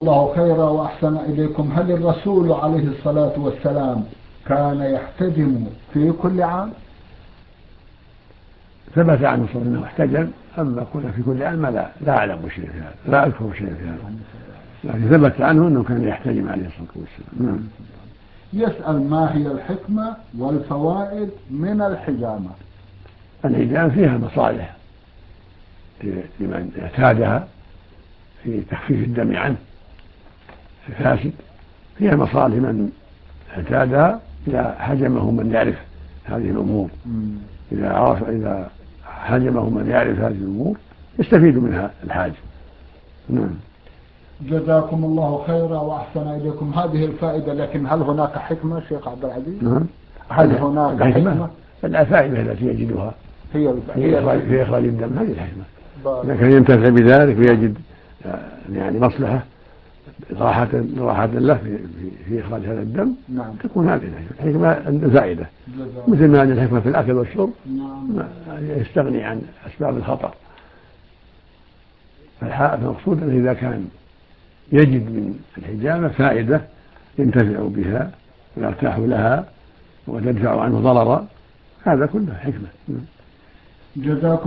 الله خيرا وأحسن إليكم. هل الرسول عليه الصلاة والسلام كان يحتجم في كل عام؟ ثبت عنه صلى الله عليه وسلم احتجم، أما كنا في كل عام لا أعلم شيء في هذا، لا أذكر شيء في هذا، لكن ثبت عنه أنه كان يحتجم عليه الصلاة والسلام. نعم. يسأل: ما هي الحكمة والفوائد من الحجامة؟ الحجامة فيها مصالح لمن اعتادها في تخفيف الدم عنه الفاسد، فيها مصالح من اعتادها إذا حجمه من يعرف هذه الأمور، إذا حجمه من يعرف هذه الأمور يستفيد منها الحاج. نعم. جزاكم الله خيرا وأحسن إليكم. هذه الفائدة، لكن هل هناك حكمة شيخ عبد العزيز؟ نعم. هل هناك حكمة؟ الفائدة التي يجدها هي في إخراج الدم، هذه الحكمة. إذا كان ينتفع بذلك ويجد يعني مصلحة راحة له في إخراج هذا الدم، نعم. تكون هذه الحكمة زائدة، مثل ما أن الحكمة في الأكل والشرب يستغني عن أسباب الخطر. فالمقصود أنه إذا كان يجد من الحجامة فائدة ينتفع بها ويرتاح لها وتدفع عنه ضررا، هذا كله حكمة. جزاكم